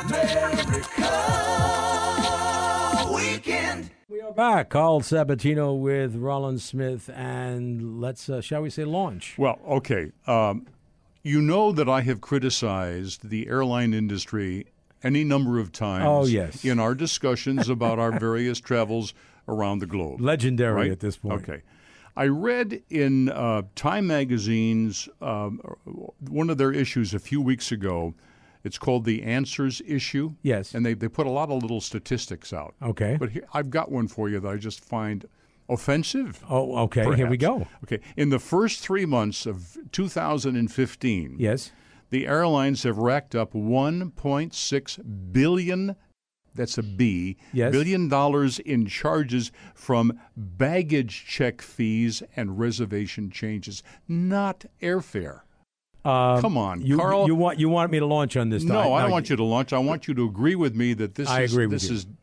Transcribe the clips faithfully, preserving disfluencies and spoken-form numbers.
America Weekend. We are back. Carl Sabatino with Rollins Smith, and let's, uh, shall we say, launch. Well, okay. Um, you know that I have criticized the airline industry any number of times Oh, yes. in our discussions about our various travels around the globe. Legendary right? at this point. Okay. I read in uh, Time Magazine's um, one of their issues a few weeks ago. It's called the Answers issue. Yes. And they, they put a lot of little statistics out. Okay. But here, I've got one for you that I just find offensive. Oh, okay. Here we perhaps. go. Okay. In the first three months of two thousand fifteen, Yes. the airlines have racked up one point six billion, that's a B, Yes. billion dollars in charges from baggage check fees and reservation changes, not airfare. Um, Come on, you, Carl. You want you want me to launch on this? No, I don't want you to launch. I want you to agree with me that this I is agree with this you. is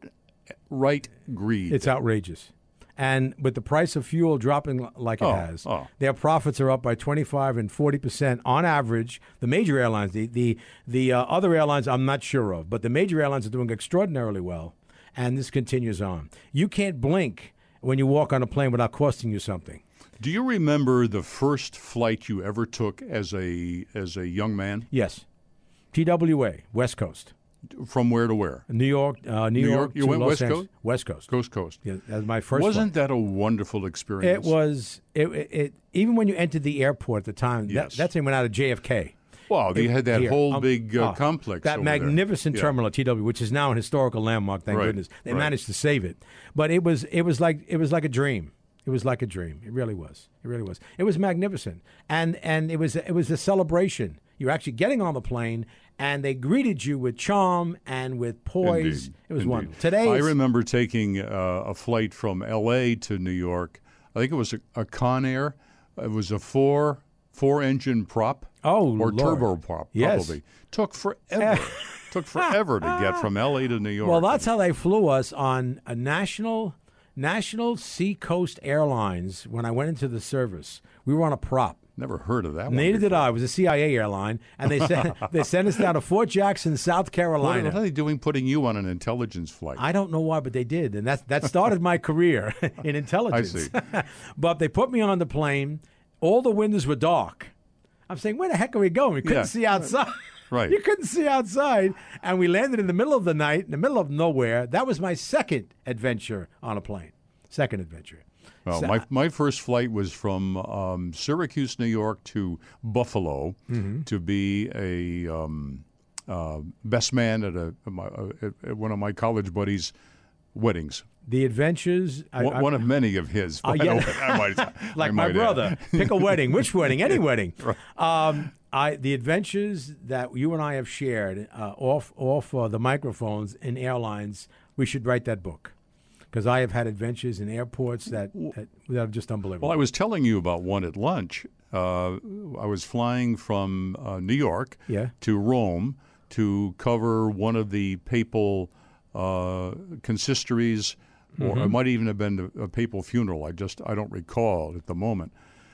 outright greed. It's outrageous. And with the price of fuel dropping l- like it Oh, has, oh. their profits are up by twenty-five and forty percent on average. The major airlines, the the, the uh, other airlines I'm not sure of, but the major airlines are doing extraordinarily well, and this continues on. You can't blink when you walk on a plane without costing you something. Do you remember the first flight you ever took as a as a young man? Yes. T W A, West Coast. From where to where? New York, uh, New, New York, York? You to went Los West Angeles. Coast? West Coast. Coast Coast. Yeah, that was my first Wasn't flight. that a wonderful experience? It was. It, it, it even when you entered the airport at the time. Yes. That, that's when we went out of J F K. Well, they It- had that here. whole Um, big uh, oh, complex. That over there. magnificent Yeah. terminal at T W, which is now an historical landmark. Thank Right, goodness they right. managed to save it. But it was it was like it was like a dream. It was like a dream. It really was. It really was. It was magnificent, and and it was it was a celebration. You're actually getting on the plane, and they greeted you with charm and with poise. Indeed, It was indeed. wonderful. Today, I it's- remember taking uh, a flight from L A to New York. I think it was a, a Con Air. It was a four four engine prop. Oh, or Lord. turbo prop. Yes. Probably took forever. took forever to get from L A to New York. Well, that's how they flew us on a national National Seacoast Airlines. When I went into the service, we were on a prop. Never heard of that one. Neither did before. I. It was a C I A airline, and they sent they sent us down to Fort Jackson, South What, Carolina. what are they doing putting you on an intelligence flight? I don't know why, but they did, and that that started my career in intelligence. I see. But they put me on the plane. All the windows were dark. I'm saying, where the heck are we going? We couldn't Yeah. see outside. Right. You couldn't see outside, and we landed in the middle of the night, in the middle of nowhere. That was my second adventure on a plane. Second adventure. Well, So- my my first flight was from um, Syracuse, New York, to Buffalo Mm-hmm. to be a um, uh, best man at a at, my, uh, at- at one of my college buddies' weddings. The adventures. I- one, I- one of many of his. Uh, I yeah. don't- I might- I like my might add. brother. Pick a wedding. Which wedding? Any wedding. Um, I the adventures that you and I have shared uh, off off uh, the microphones in airlines. We should write that book because I have had adventures in airports that that, that are just unbelievable. Well, I was telling you about one at lunch. Uh, I was flying from uh, New York Yeah. to Rome to cover one of the papal uh, consistories, or Mm-hmm. it might even have been a, a papal funeral. I just I don't recall at the moment.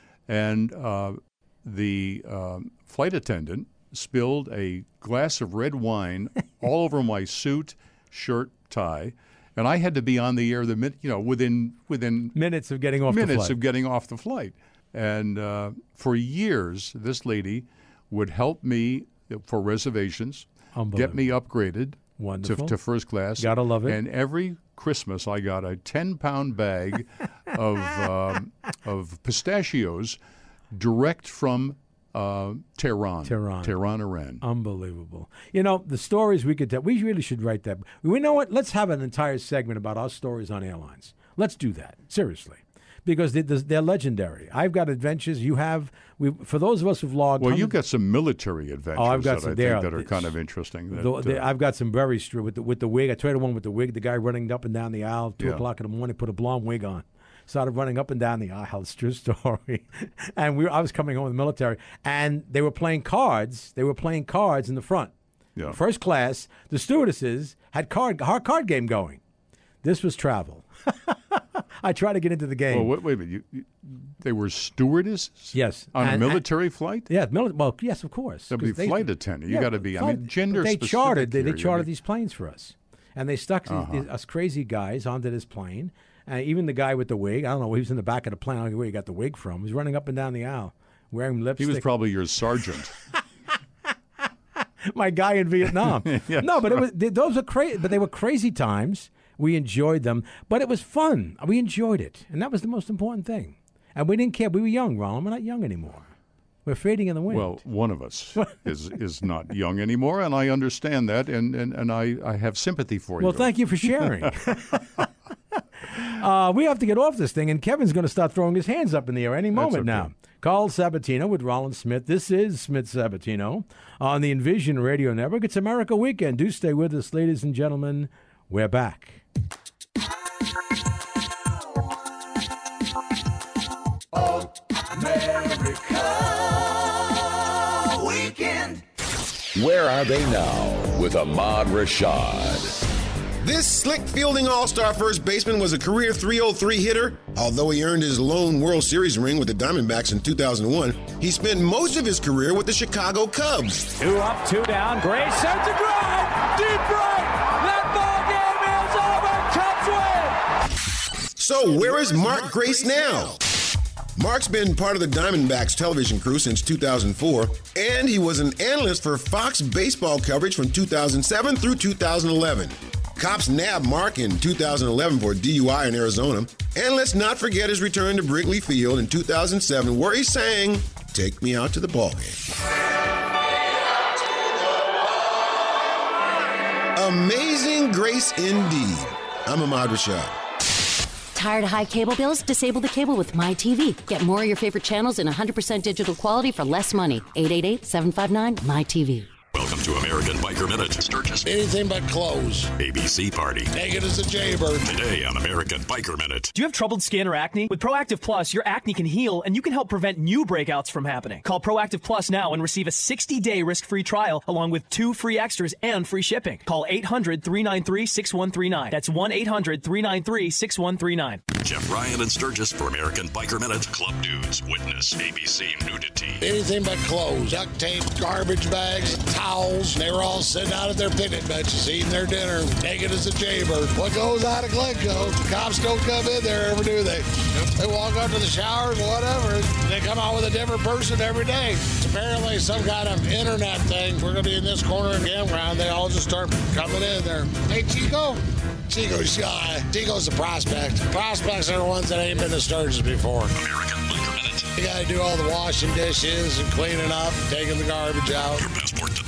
And uh, the um, flight attendant spilled a glass of red wine all over my suit, shirt, tie, and I had to be on the air the minute, you know, within within minutes of getting off the minutes flight. of getting off the flight. And uh, for years, this lady would help me for reservations, get me upgraded to, Wonderful. to first class. Gotta love it. And every Christmas, I got a ten-pound bag of um, of pistachios direct from uh, Tehran. Tehran. Tehran, Iran. Unbelievable. You know, the stories we could tell, we really should write that. We know what? Let's have an entire segment about our stories on airlines. Let's do that, seriously. Because they, they're legendary. I've got adventures. You have, we, for those of us who've logged. Well, hundred- you've got some military adventures Oh, I've got that some I there. think that are kind of interesting. That, The- the- uh, I've got some very str- with the with the wig. I tried one with the wig. The guy running up and down the aisle, two Yeah. o'clock in the morning, put a blonde wig on, started running up and down the aisle. It's a true story. And we, were, I was coming home with the military, and they were playing cards. They were playing cards in the front, Yeah. first class. The stewardesses had card our card game going. This was travel. I try to get into the game. Well, wait, wait a minute. You, you, they were stewardesses? Yes. On and, a military and, flight? Yeah, mili- well, yes, of course. They'll be they, flight attendant. You yeah, got to be, flight, I mean, gender they specific. chartered, They, they here. chartered You- these planes for us. And they stuck Uh-huh. these, us crazy guys onto this plane. Uh, even the guy with the wig, I don't know, he was in the back of the plane. I don't know where he got the wig from. He was running up and down the aisle wearing lipstick. He was probably your sergeant. My guy in Vietnam. Yes, no, but it was they, those were crazy. But they were crazy times. We enjoyed them, but it was fun. We enjoyed it, and that was the most important thing. And we didn't care. We were young, Ron. We're not young anymore. We're fading in the wind. Well, one of us is is not young anymore, and I understand that, and, and, and I, I have sympathy for you. Well, thank you for sharing. uh, we have to get off this thing, and Kevin's going to start throwing his hands up in the air any moment okay. now. Carl Sabatino with Rollins Smith. This is Smith Sabatino on the Envision Radio Network. It's America Weekend. Do stay with us, ladies and gentlemen. We're back. America Weekend. Where are they now with Ahmad Rashad? This slick fielding all-star first baseman was a career three oh three hitter. Although he earned his lone World Series ring with the Diamondbacks in two thousand one, he spent most of his career with the Chicago Cubs. Two up, two down. Gray sends a drive. Deep right. That ball game is over. Cubs win. So where is Mark Grace now? Mark's been part of the Diamondbacks television crew since two thousand four, and he was an analyst for Fox baseball coverage from two thousand seven through two thousand eleven. Cops nabbed Mark in two thousand eleven for D U I in Arizona. And let's not forget his return to Wrigley Field in two thousand seven, where he sang, "Take Me Out to the Ballgame." Amazing grace indeed. I'm Ahmad Rashad. Tired of high cable bills? Disable the cable with MyTV. Get more of your favorite channels in one hundred percent digital quality for less money. eight eight eight, seven five nine, M Y T V. Welcome to American Biker Minute. Sturgis. Anything but clothes. A B C Party. Naked as a jaybird. Today on American Biker Minute. Do you have troubled skin or acne? With Proactive Plus, your acne can heal and you can help prevent new breakouts from happening. Call Proactive Plus now and receive a sixty-day risk-free trial along with two free extras and free shipping. Call eight hundred, three nine three, six one three nine. That's one eight hundred, three nine three, six one three nine. Jeff Ryan and Sturgis for American Biker Minute. Club Dudes. Witness A B C Nudity. Anything but clothes. Duct tape, garbage bags, towels. They were all sitting out at their picnic benches eating their dinner, naked as a jaybird. What goes out of Glencoe? The cops don't come in there ever, do they? They walk up to the showers, whatever. They come out with a different person every day. It's apparently some kind of internet thing. We're going to be in this corner of the campground. They all just start coming in there. Hey, Chico. Chico's shy. Chico's a prospect. Prospects are the ones that ain't been to Sturgis before. American Biker Minute. You got to do all the washing dishes and cleaning up, taking the garbage out. Your passport to